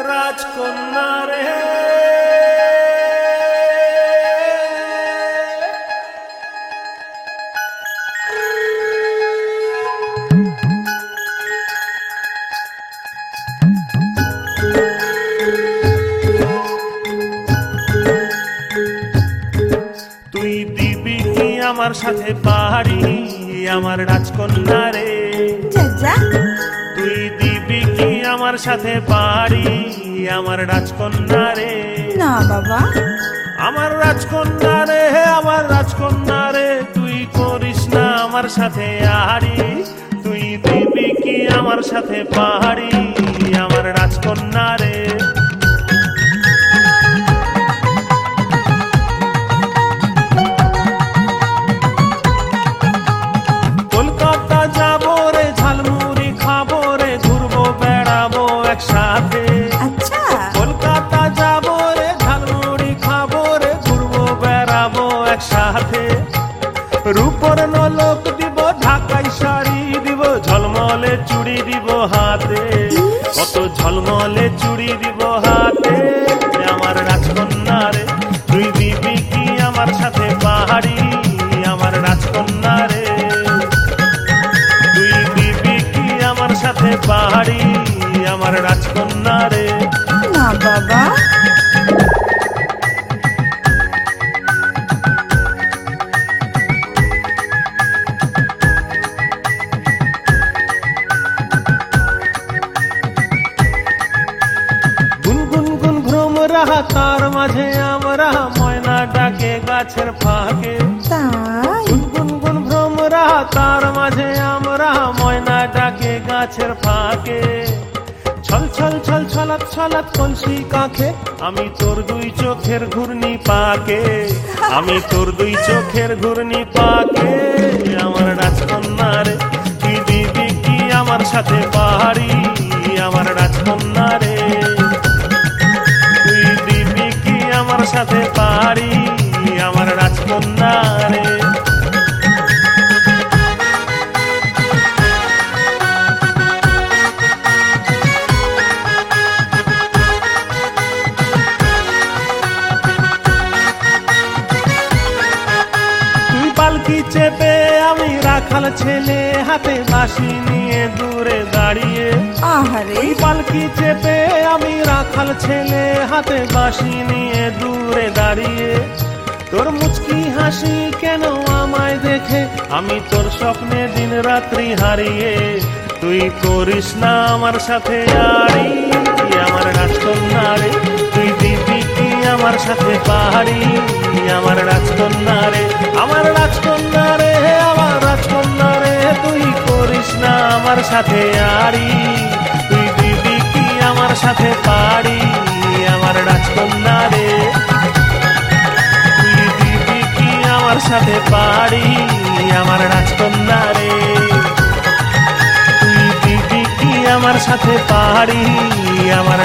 রাজকন্যা রে তুই দিবি কি আমার সাথে পাহাড়ি আমার রাজকন্যা রে তুই দিবি কি আমার সাথে পাহাড়ি আমার রাজকন্যা রে না বাবা আমার রাজকন্যা রে আমার রাজকন্যা রে তুই করিস না আমার সাথে আহারি তুই দিবি কি আমার সাথে পাহাড়ি আমার রাজকন্যা রে কলকাতা যাবো রে ঝালমুড়ি খাবো রে ঘুরবো বেড়াবো একসাথে আচ্ছা কলকাতা যাবো রে ঝালমুড়ি খাবো রে ঘুরবো বেড়াবো একসাথে রূপর নলক দিব ঢাকাই শাড়ি দিব ঝলমলে চুড়ি দিব হাতে কত ঝলমলে চুড়ি দিব হাতে আমার রাজকন্যা রে তুই দিবি কি আমার সাথে পাহাড়ি আমার রাজকন্যা রে তুই দিবি কি আমার সাথে পাহাড়ি আমার রাজকন্যা রে না বাবা তার মাঝে আমরা ময়না ডাকে গাছের ফাঁকে তাই গুনগুন ভ্রমরা তার মাঝে আমরা ময়না ডাকে গাছের ফাঁকে ছল ছল ছল ছলাৎ ছলাৎ কলসি কাঁখে আমি তোর দুই চোখের ঘূর্ণি পাকে আমি তোর দুই চোখের ঘূর্ণি পাকে আমার রাজকন্যা রে তুই দিবি কি আমার সাথে পাহাড়ি আমার রাজকন্যা রে আমার সাথে পাহাড়ি আমার রাজকন্যা রে তুই পালকি চেপে আমি রাখাল ছেলে হাতে বাঁশি নিয়ে দূরে দাঁড়িয়ে আহারে পালকি চেপে আমি রাখাল ছেলে হাতে বাঁশি নিয়ে দূরে দাঁড়িয়ে তোর মুচকি হাসি কেন আমায় দেখে আমি তোর স্বপ্নে দিন রাত্রি হারিয়ে তুই করিস না আমার সাথে আড়ি আমার রাজকন্যা রে তুই দিবি কি আমার সাথে পাহাড়ি আমার রাজকন্যা রে আমার রাজকন্যা রে আমার রাজকন্যা রে তুই করিস না আমার সাথে আড়ি তুই দিবি কি আমার সাথে পাহাড়ি আমার রাজকন্যা রে তুই দিবি কি আমার সাথে পাহাড়ি আমার রাজকন্যা রে তুই দিবি কি আমার সাথে পাহাড়ি আমার